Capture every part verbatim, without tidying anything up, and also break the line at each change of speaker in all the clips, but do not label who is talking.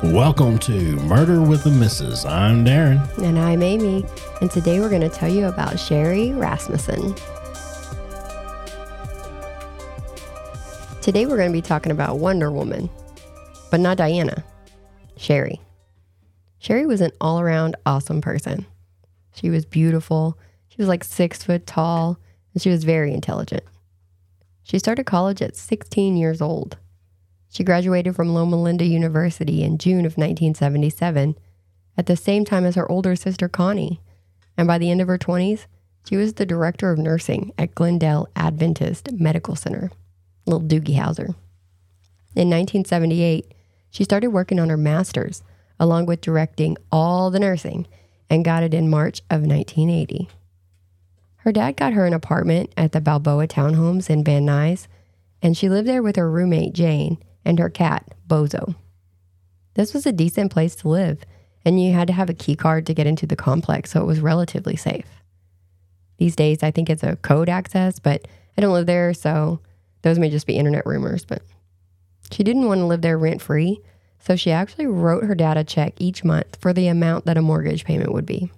Welcome to Murder with the Missus I'm Darren.
And I'm Amy. And today we're going to tell you about Sherry Rasmussen. Today we're going to be talking about Wonder Woman, but not Diana. Sherry. Sherry was an all-around awesome person. She was beautiful. She was like six foot tall, and she was very intelligent. She started college at sixteen years old. She graduated from Loma Linda University in June of nineteen seventy-seven, at the same time as her older sister Connie. And by the end of her twenties, she was the director of nursing at Glendale Adventist Medical Center, little Doogie Howser. In nineteen seventy-eight, she started working on her master's, along with directing all the nursing, and got it in March of nineteen eighty. Her dad got her an apartment at the Balboa Townhomes in Van Nuys, and she lived there with her roommate Jane and her cat, Bozo. This was a decent place to live, and you had to have a key card to get into the complex, so it was relatively safe. These days, I think it's a code access, but I don't live there, so those may just be internet rumors. But she didn't want to live there rent-free, so she actually wrote her dad a check each month for the amount that a mortgage payment would be.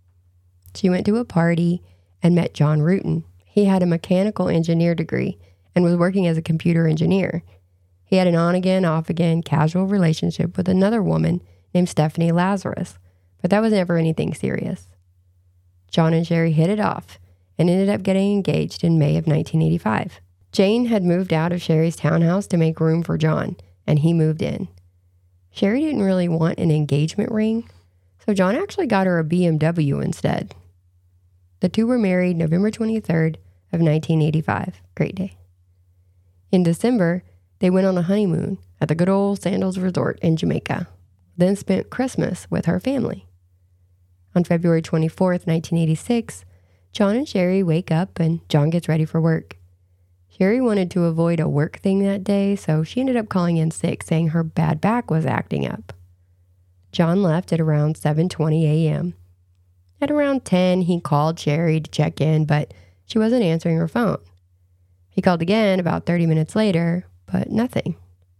She went to a party and met John Rutan. He had a mechanical engineer degree and was working as a computer engineer. He had an on-again, off-again casual relationship with another woman named Stephanie Lazarus, but that was never anything serious. John and Sherry hit it off and ended up getting engaged in May of nineteen eighty-five. Jane had moved out of Sherry's townhouse to make room for John, and he moved in. Sherry didn't really want an engagement ring, so John actually got her a B M W instead. The two were married November twenty-third of nineteen eighty-five. Great day. In December, they went on a honeymoon at the good old Sandals Resort in Jamaica, then spent Christmas with her family. On February twenty-fourth, nineteen eighty-six, John and Sherry wake up and John gets ready for work. Sherry wanted to avoid a work thing that day, so she ended up calling in sick, saying her bad back was acting up. John left at around seven twenty a.m. At around ten, he called Sherry to check in, but she wasn't answering her phone. He called again about thirty minutes later, but nothing.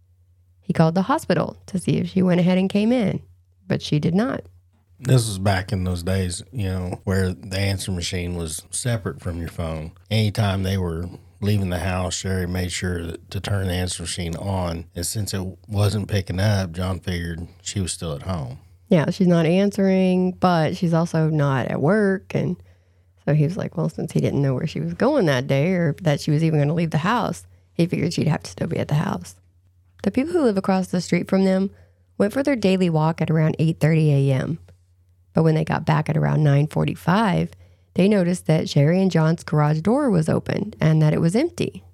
He called the hospital to see if she went ahead and came in, but she did not.
This was back in those days, you know, where the answer machine was separate from your phone. Anytime they were leaving the house, Sherry made sure that, to turn the answer machine on. And since it wasn't picking up, John figured she was still at home.
Yeah, she's not answering, but she's also not at work. And so he was like, well, since he didn't know where she was going that day or that she was even going to leave the house, he figured she'd have to still be at the house. The people who live across the street from them went for their daily walk at around eight thirty a.m. But when they got back at around nine forty-five, they noticed that Sherry and John's garage door was open and that it was empty.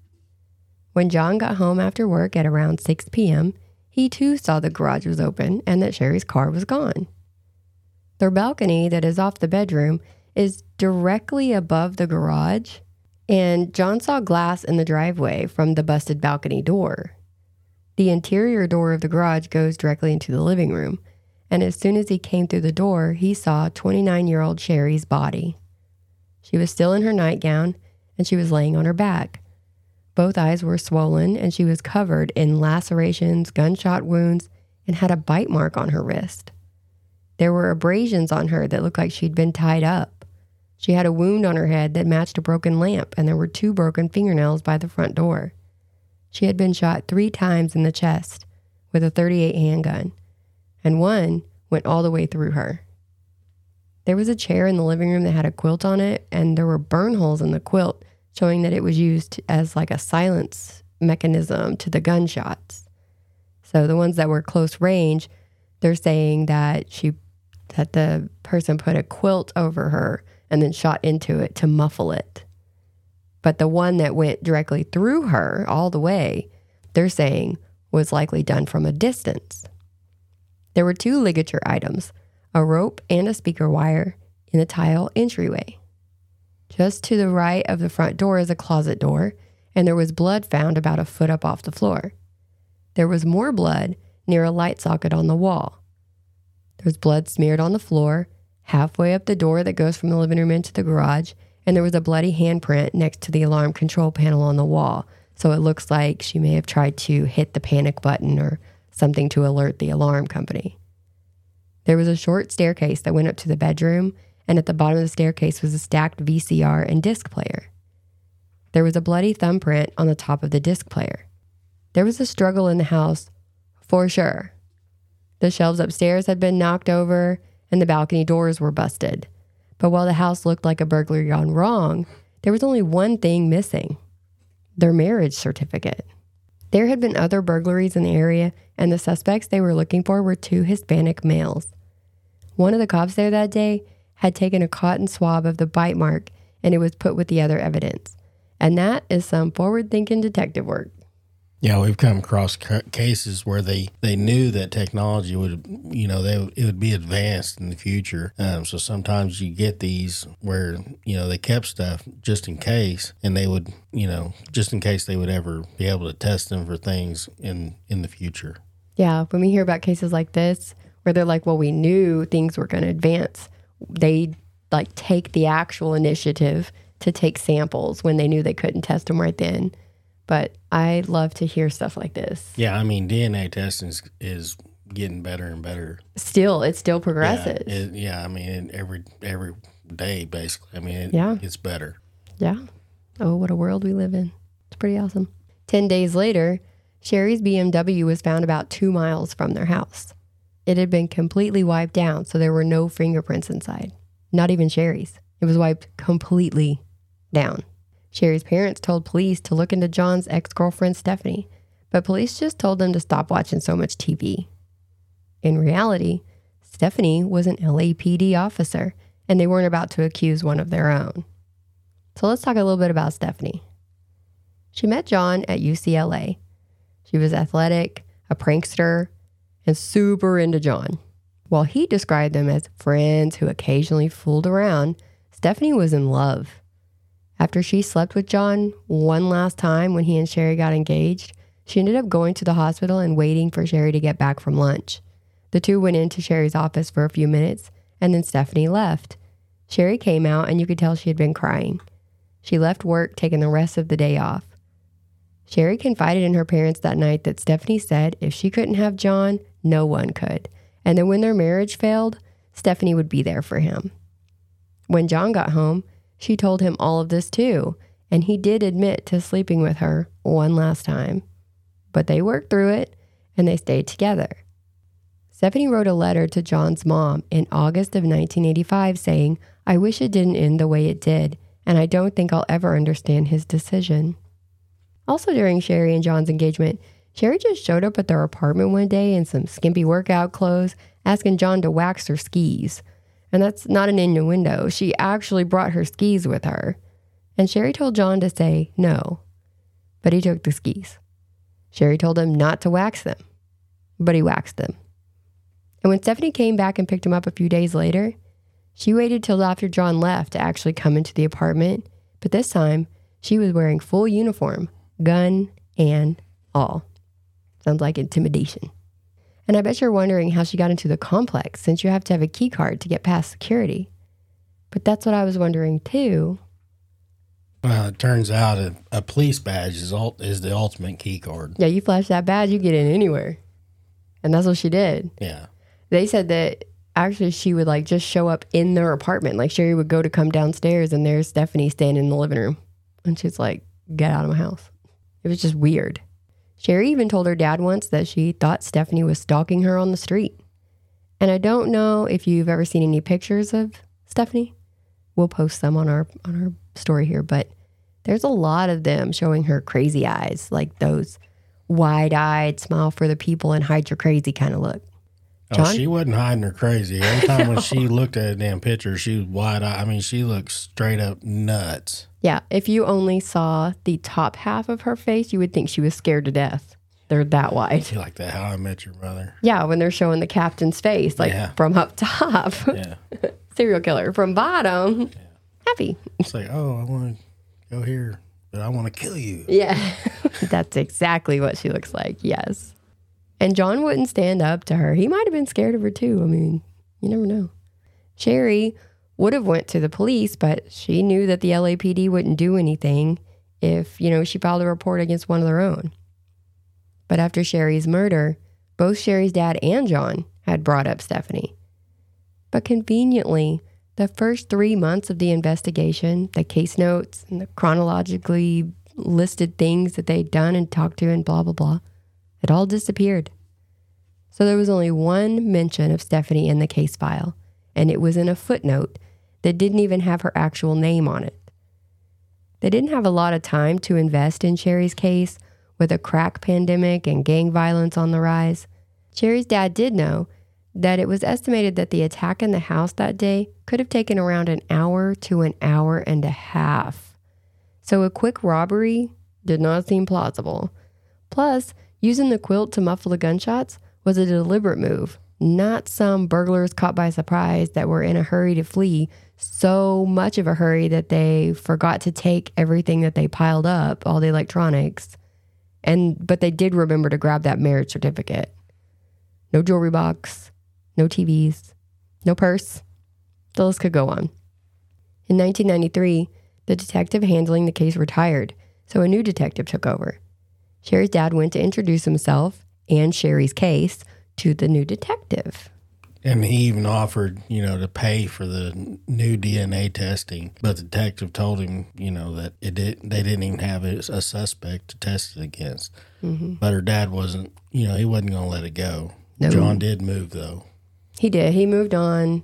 When John got home after work at around six p.m., he too saw the garage was open and that Sherry's car was gone. Their balcony that is off the bedroom is directly above the garage, and John saw glass in the driveway from the busted balcony door. The interior door of the garage goes directly into the living room, and as soon as he came through the door, he saw twenty-nine-year-old Sherry's body. She was still in her nightgown, and she was laying on her back. Both eyes were swollen, and she was covered in lacerations, gunshot wounds, and had a bite mark on her wrist. There were abrasions on her that looked like she'd been tied up. She had a wound on her head that matched a broken lamp, and there were two broken fingernails by the front door. She had been shot three times in the chest with a thirty-eight handgun, and one went all the way through her. There was a chair in the living room that had a quilt on it, and there were burn holes in the quilt, showing that it was used as like a silence mechanism to the gunshots. So the ones that were close range, they're saying that she, that the person put a quilt over her and then shot into it to muffle it. But the one that went directly through her all the way, they're saying was likely done from a distance. There were two ligature items, a rope and a speaker wire, in the tile entryway. Just to the right of the front door is a closet door, and there was blood found about a foot up off the floor. There was more blood near a light socket on the wall. There was blood smeared on the floor, halfway up the door that goes from the living room into the garage, and there was a bloody handprint next to the alarm control panel on the wall, so it looks like she may have tried to hit the panic button or something to alert the alarm company. There was a short staircase that went up to the bedroom, and at the bottom of the staircase was a stacked V C R and disc player. There was a bloody thumbprint on the top of the disc player. There was a struggle in the house, for sure. The shelves upstairs had been knocked over, and the balcony doors were busted. But while the house looked like a burglary gone wrong, there was only one thing missing: their marriage certificate. There had been other burglaries in the area, and the suspects they were looking for were two Hispanic males. One of the cops there that day had taken a cotton swab of the bite mark, and it was put with the other evidence. And that is some forward-thinking detective work.
Yeah, we've come across ca- cases where they, they knew that technology would, you know, they it would be advanced in the future. Um, so sometimes you get these where, you know, they kept stuff just in case, and they would, you know, just in case they would ever be able to test them for things in, in the future.
Yeah, when we hear about cases like this, where they're like, well, we knew things were going to advance, they like take the actual initiative to take samples when they knew they couldn't test them right then. But I love to hear stuff like this.
Yeah, I mean, D N A testing is, is getting better and better.
Still, it still progresses.
Yeah, it, yeah I mean, every every day, basically. I mean, it,
yeah.
it's better.
Yeah. Oh, what a world we live in. It's pretty awesome. Ten days later, Sherry's B M W was found about two miles from their house. It had been completely wiped down, so there were no fingerprints inside. Not even Sherry's. It was wiped completely down. Sherry's parents told police to look into John's ex-girlfriend, Stephanie, but police just told them to stop watching so much T V. In reality, Stephanie was an L A P D officer, and they weren't about to accuse one of their own. So let's talk a little bit about Stephanie. She met John at U C L A. She was athletic, a prankster, and super into John. While he described them as friends who occasionally fooled around, Stephanie was in love. After she slept with John one last time when he and Sherry got engaged, she ended up going to the hospital and waiting for Sherry to get back from lunch. The two went into Sherry's office for a few minutes, and then Stephanie left. Sherry came out, and you could tell she had been crying. She left work, taking the rest of the day off. Sherry confided in her parents that night that Stephanie said if she couldn't have John, no one could, and that when their marriage failed, Stephanie would be there for him. When John got home, she told him all of this too, and he did admit to sleeping with her one last time. But they worked through it, and they stayed together. Stephanie wrote a letter to John's mom in August of nineteen eighty-five saying, "I wish it didn't end the way it did, and I don't think I'll ever understand his decision." Also during Sherry and John's engagement, Sherry just showed up at their apartment one day in some skimpy workout clothes, asking John to wax her skis. And that's not an innuendo. She actually brought her skis with her. And Sherry told John to say no, but he took the skis. Sherry told him not to wax them, but he waxed them. And when Stephanie came back and picked him up a few days later, she waited till after John left to actually come into the apartment. But this time, she was wearing full uniform, gun and all. Sounds like intimidation. And I bet you're wondering how she got into the complex, since you have to have a key card to get past security. But that's what I was wondering too.
Well, it turns out a, a police badge is ult- is the ultimate key card.
Yeah, you flash that badge, you get in anywhere. And that's what she did.
Yeah.
They said that actually she would like just show up in their apartment. Like Sherry would go to come downstairs and there's Stephanie standing in the living room. And she's like, "Get out of my house." It was just weird. Sherry even told her dad once that she thought Stephanie was stalking her on the street. And I don't know if you've ever seen any pictures of Stephanie. We'll post some on our on our story here, but there's a lot of them showing her crazy eyes, like those wide-eyed, smile for the people and hide your crazy kind of look. John?
Oh, she wasn't hiding her crazy. Every time when she looked at a damn picture, she was wide-eyed. I mean, she looked straight up nuts.
Yeah, if you only saw the top half of her face, you would think she was scared to death. They're that wide.
You like that How I Met Your Mother?
Yeah, when they're showing the captain's face, like
Yeah.
from up top.
Yeah.
Serial killer. From bottom,
Yeah.
happy.
It's like, oh, I want to go here, but I want to kill you.
Yeah, that's exactly what she looks like, yes. And John wouldn't stand up to her. He might have been scared of her too. I mean, you never know. Sherry would have went to the police, but she knew that the L A P D wouldn't do anything if, you know, she filed a report against one of their own. But after Sherry's murder, Both Sherry's dad and John had brought up Stephanie. But conveniently, the first three months of the investigation, the case notes and the chronologically listed things that they'd done and talked to and blah, blah, blah, it all disappeared. So there was only one mention of Stephanie in the case file, and it was in a footnote that didn't even have her actual name on it. They didn't have a lot of time to invest in Sherry's case with a crack pandemic and gang violence on the rise. Sherry's dad did know that it was estimated that the attack in the house that day could have taken around an hour to an hour and a half. So a quick robbery did not seem plausible. Plus, using the quilt to muffle the gunshots was a deliberate move, not some burglars caught by surprise that were in a hurry to flee, so much of a hurry that they forgot to take everything that they piled up, all the electronics, and but they did remember to grab that marriage certificate. No jewelry box, no T Vs, no purse. The list could go on. In nineteen ninety-three, the detective handling the case retired, so a new detective took over. Sherry's dad went to introduce himself and Sherry's case to the new detective.
And he even offered, you know, to pay for the new D N A testing. But the detective told him, you know, that it did, they didn't even have a, a suspect to test it against. Mm-hmm. But her dad wasn't, you know, he wasn't going to let it go. No. John did move, though.
He did. He moved on.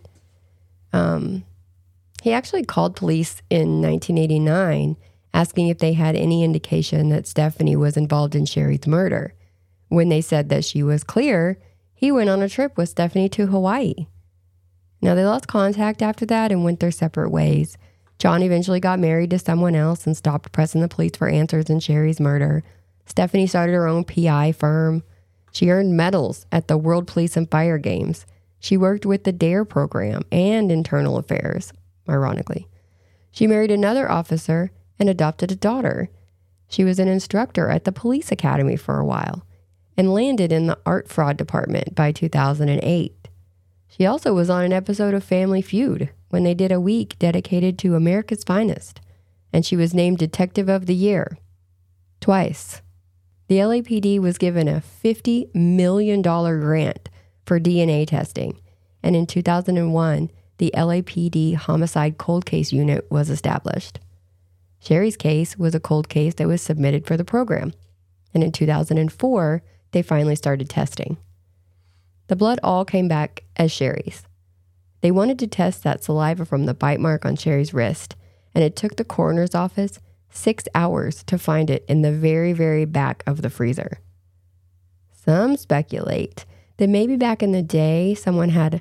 Um, he actually called police in nineteen eighty-nine asking if they had any indication that Stephanie was involved in Sherry's murder. When they said that she was clear, he went on a trip with Stephanie to Hawaii. Now, they lost contact after that and went their separate ways. John eventually got married to someone else and stopped pressing the police for answers in Sherry's murder. Stephanie started her own P I firm. She earned medals at the World Police and Fire Games. She worked with the DARE program and Internal Affairs, ironically. She married another officer and adopted a daughter. She was an instructor at the police academy for a while and landed in the art fraud department by two thousand eight. She also was on an episode of Family Feud when they did a week dedicated to America's Finest, and she was named Detective of the Year twice. The L A P D was given a fifty million dollars grant for D N A testing, and in two thousand one, the L A P D Homicide Cold Case Unit was established. Sherry's case was a cold case that was submitted for the program, and in two thousand four, they finally started testing. The blood all came back as Sherry's. They wanted to test that saliva from the bite mark on Sherry's wrist, and it took the coroner's office six hours to find it in the very, very back of the freezer. Some speculate that maybe back in the day, someone had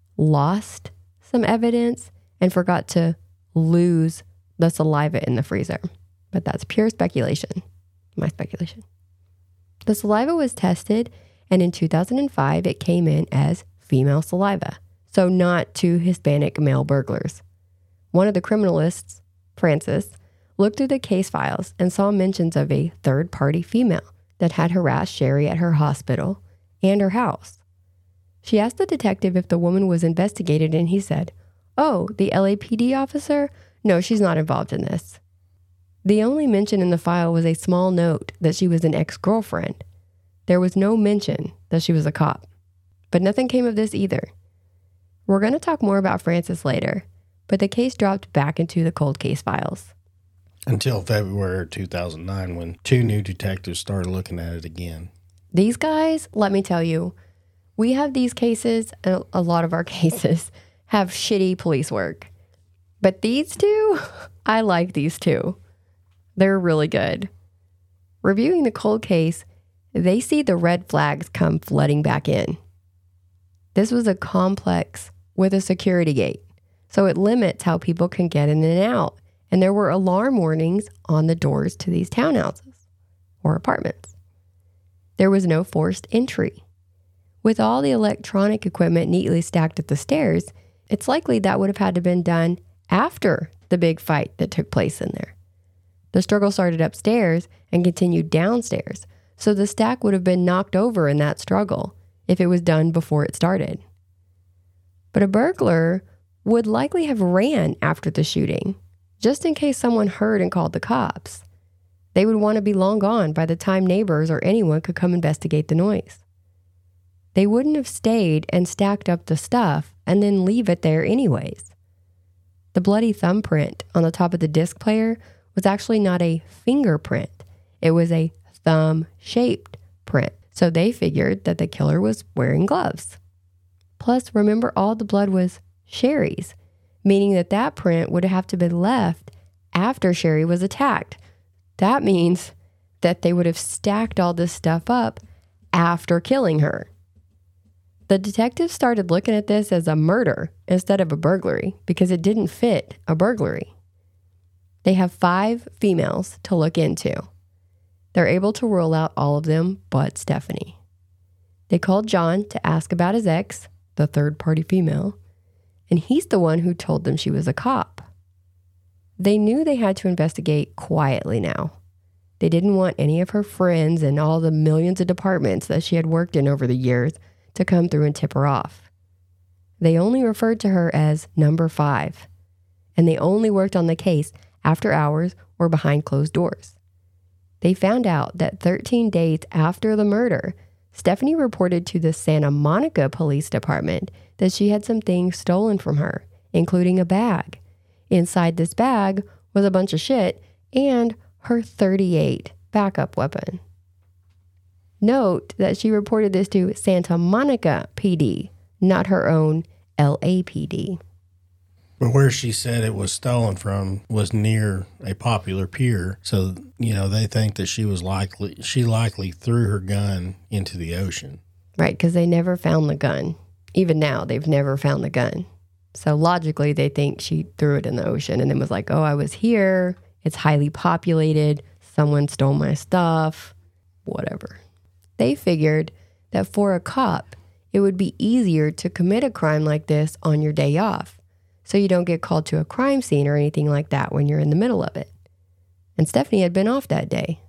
lost some evidence and forgot to lose the saliva in the freezer. But that's pure speculation. My speculation. The saliva was tested, and in two thousand five, it came in as female saliva, so not two Hispanic male burglars. One of the criminalists, Francis, looked through the case files and saw mentions of a third-party female that had harassed Sherry at her hospital and her house. She asked the detective if the woman was investigated, and he said, "Oh, the L A P D officer? No, she's not involved in this." The only mention in the file was a small note that she was an ex-girlfriend. There was no mention that she was a cop. But nothing came of this either. We're going to talk more about Francis later, but the case dropped back into the cold case files.
Until February two thousand nine, when two new detectives started looking at it again.
These guys, let me tell you, we have these cases, and a lot of our cases have shitty police work. But these two, I like these two. They're really good. Reviewing the cold case, they see the red flags come flooding back in. This was a complex with a security gate, so it limits how people can get in and out. And there were alarm warnings on the doors to these townhouses or apartments. There was no forced entry. With all the electronic equipment neatly stacked at the stairs, it's likely that would have had to have been done after the big fight that took place in there. The struggle started upstairs and continued downstairs, so the stack would have been knocked over in that struggle if it was done before it started. But a burglar would likely have ran after the shooting, just in case someone heard and called the cops. They would want to be long gone by the time neighbors or anyone could come investigate the noise. they wouldn't have stayed and stacked up the stuff and then leave it there anyways. The bloody thumbprint on the top of the disc player was actually not a fingerprint. It was a thumb-shaped print. So they figured that the killer was wearing gloves. Plus, remember, all the blood was Sherry's, meaning that that print would have to be left after Sherry was attacked. That means that they would have stacked all this stuff up after killing her. The detectives started looking at this as a murder instead of a burglary because it didn't fit a burglary. They have five females to look into. They're able to rule out all of them but Stephanie. They called John to ask about his ex, the third-party female, and he's the one who told them she was a cop. They knew they had to investigate quietly now. They didn't want any of her friends and all the millions of departments that she had worked in over the years to come through and tip her off. They only referred to her as number five, and they only worked on the case after hours or behind closed doors. They found out that thirteen days after the murder, Stephanie reported to the Santa Monica Police Department that she had some things stolen from her, including a bag. Inside this bag was a bunch of shit and her thirty-eight backup weapon. Note that she reported this to Santa Monica P D, not her own L A P D.
But where she said it was stolen from was near a popular pier, so, you know, they think that she was likely, she likely threw her gun into the ocean.
Right, because they never found the gun. Even now, they've never found the gun. So logically, they think she threw it in the ocean and then was like, oh, I was here. It's highly populated. Someone stole my stuff. Whatever. They figured that for a cop, it would be easier to commit a crime like this on your day off, so you don't get called to a crime scene or anything like that when you're in the middle of it. And Stephanie had been off that day.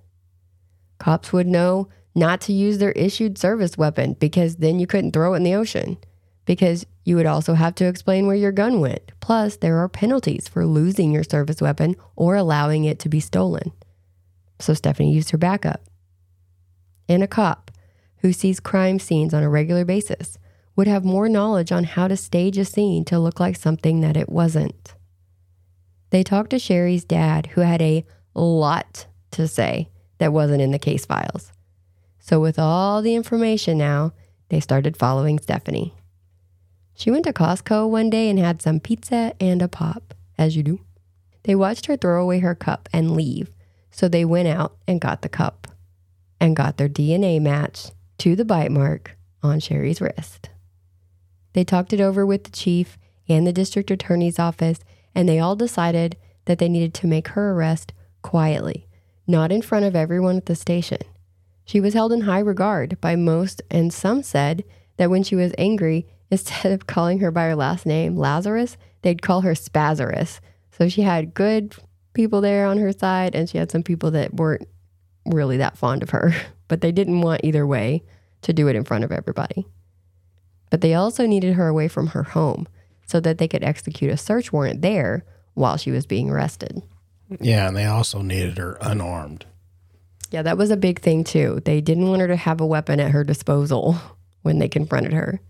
Cops would know not to use their issued service weapon because then you couldn't throw it in the ocean, because you would also have to explain where your gun went. Plus, there are penalties for losing your service weapon or allowing it to be stolen. So Stephanie used her backup. And a cop who sees crime scenes on a regular basis would have more knowledge on how to stage a scene to look like something that it wasn't. They talked to Sherry's dad, who had a lot to say that wasn't in the case files. So with all the information now, they started following Stephanie. She went to Costco one day and had some pizza and a pop, as you do. They watched her throw away her cup and leave, so they went out and got the cup and got their D N A match to the bite mark on Sherry's wrist. They talked it over with the chief and the district attorney's office, and they all decided that they needed to make her arrest quietly, not in front of everyone at the station. She was held in high regard by most, and some said that when she was angry, instead of calling her by her last name, Lazarus, they'd call her Spazarus. So she had good people there on her side, and she had some people that weren't really that fond of her, but they didn't want either way to do it in front of everybody. But they also needed her away from her home so that they could execute a search warrant there while she was being arrested.
Yeah, and they also needed her unarmed.
Yeah, that was a big thing too. They didn't want her to have a weapon at her disposal when they confronted her.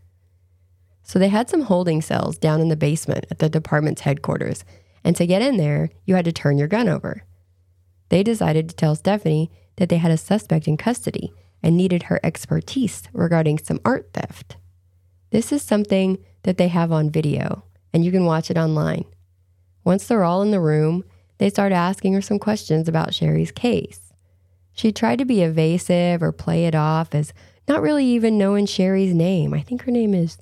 So they had some holding cells down in the basement at the department's headquarters, and to get in there, you had to turn your gun over. They decided to tell Stephanie that they had a suspect in custody and needed her expertise regarding some art theft. This is something that they have on video, and you can watch it online. Once they're all in the room, they start asking her some questions about Sherry's case. She tried to be evasive or play it off as not really even knowing Sherry's name. I think her name is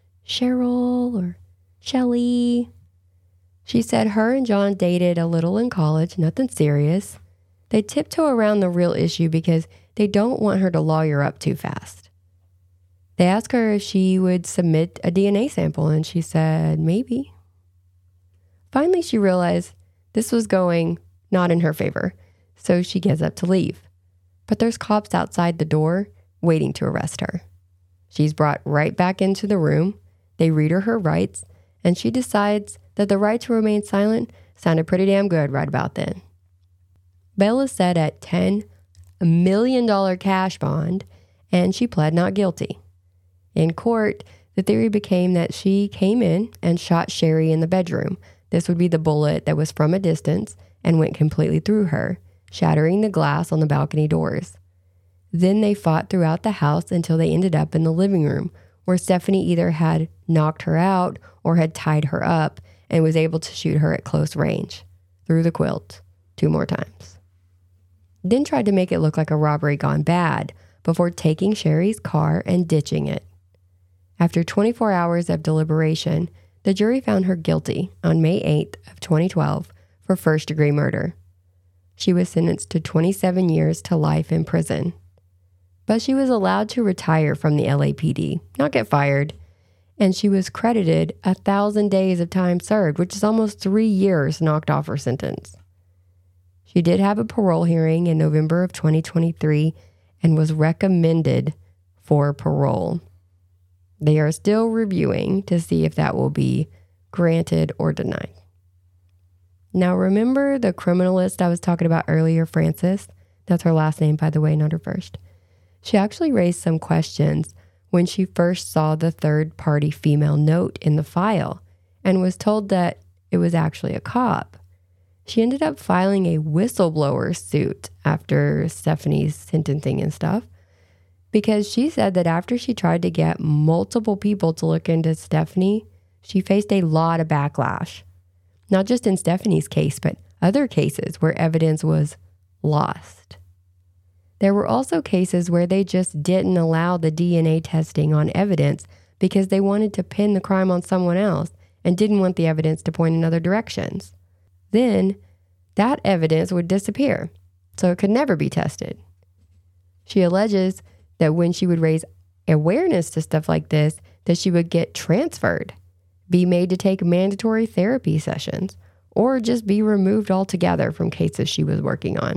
Cheryl or Shelly. She said her and John dated a little in college, nothing serious. They tiptoe around the real issue because they don't want her to lawyer up too fast. They asked her if she would submit a D N A sample, and she said maybe. Finally, she realized this was going not in her favor, so she gets up to leave. But there's cops outside the door waiting to arrest her. She's brought right back into the room. They read her her rights, and she decides that the right to remain silent sounded pretty damn good right about then. Bail is set at ten million dollars cash bond, and she pled not guilty. In court, the theory became that she came in and shot Sherry in the bedroom. This would be the bullet that was from a distance and went completely through her, shattering the glass on the balcony doors. Then they fought throughout the house until they ended up in the living room, where Stephanie either had knocked her out or had tied her up and was able to shoot her at close range, through the quilt, two more times. Then tried to make it look like a robbery gone bad before taking Sherry's car and ditching it. After twenty-four hours of deliberation, the jury found her guilty on May eighth of twenty twelve for first-degree murder. She was sentenced to twenty-seven years to life in prison. But she was allowed to retire from the L A P D, not get fired, and she was credited a thousand days of time served, which is almost three years knocked off her sentence. She did have a parole hearing in November of twenty twenty-three and was recommended for parole. They are still reviewing to see if that will be granted or denied. Now, remember the criminalist I was talking about earlier, Frances? That's her last name, by the way, not her first. She actually raised some questions when she first saw the third-party female note in the file and was told that it was actually a cop. She ended up filing a whistleblower suit after Stephanie's sentencing and stuff, because she said that after she tried to get multiple people to look into Stephanie, she faced a lot of backlash. Not just in Stephanie's case, but other cases where evidence was lost. There were also cases where they just didn't allow the D N A testing on evidence because they wanted to pin the crime on someone else and didn't want the evidence to point in other directions. Then that evidence would disappear, so it could never be tested. She alleges that when she would raise awareness to stuff like this, that she would get transferred, be made to take mandatory therapy sessions, or just be removed altogether from cases she was working on.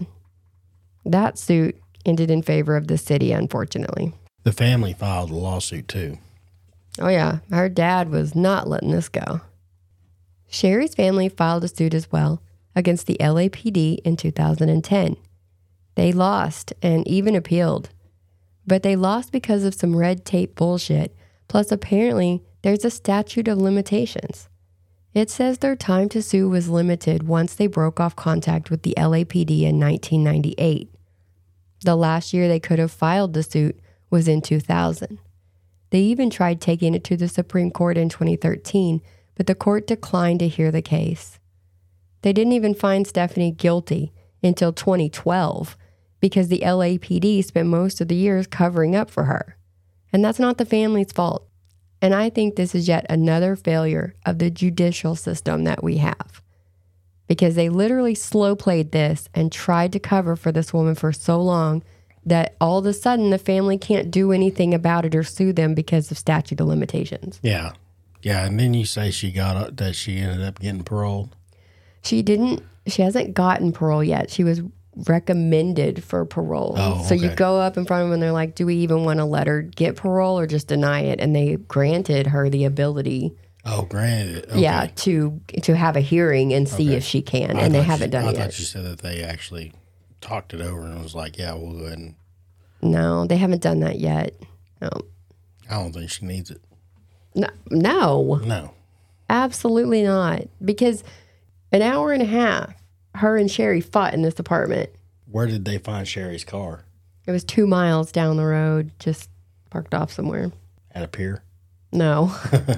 That suit ended in favor of the city, unfortunately.
The family filed a lawsuit too.
Oh yeah, her dad was not letting this go. Sherry's family filed a suit as well against the L A P D in two thousand ten. They lost and even appealed. But they lost because of some red tape bullshit, plus apparently there's a statute of limitations. It says their time to sue was limited once they broke off contact with the L A P D in nineteen ninety-eight. The last year they could have filed the suit was in two thousand. They even tried taking it to the Supreme Court in twenty thirteen, but the court declined to hear the case. They didn't even find Stephanie guilty until twenty twelve because the L A P D spent most of the years covering up for her. And that's not the family's fault. And I think this is yet another failure of the judicial system that we have. Because they literally slow played this and tried to cover for this woman for so long that all of a sudden the family can't do anything about it or sue them because of statute of limitations.
Yeah. Yeah. And then you say she got that she ended up getting paroled.
She didn't, she hasn't gotten parole yet. She was recommended for parole.
Oh,
so
okay.
you go up in front of them and they're like, do we even want to let her get parole or just deny it? And they granted her the ability.
Oh, granted. Okay.
Yeah, to to have a hearing and see
Okay.
if she can.
I
And they
thought
haven't
you,
done
I
it yet.
thought you said that they actually talked it over and was like, yeah, we'll go ahead and.
No, they haven't done that yet. No.
I don't think she needs it.
No, no,
No.
absolutely not. Because an hour and a half, her and Sherry fought in this apartment.
Where did they find Sherry's car?
It was two miles down the road, just parked off somewhere.
At a pier?
No,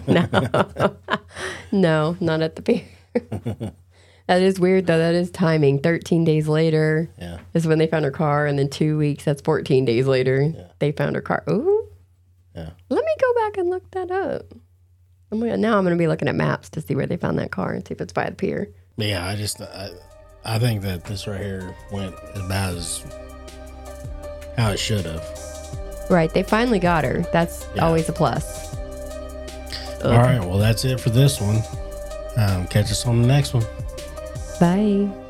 no, no, not at the pier. That is weird, though. That is timing. thirteen days later
Yeah.
is when they found her car, and then two weeks, that's fourteen days later,
Yeah.
they found her car. Ooh.
Yeah.
Let me go back and look that up. I'm gonna, now I'm going to be looking at maps to see where they found that car and see if it's by the pier.
Yeah, I just, I, I think that this right here went about as how it should have.
Right. They finally got her. That's
Yeah.
always a plus.
All right. Well, that's it for this one. Um, catch us on the next one.
Bye.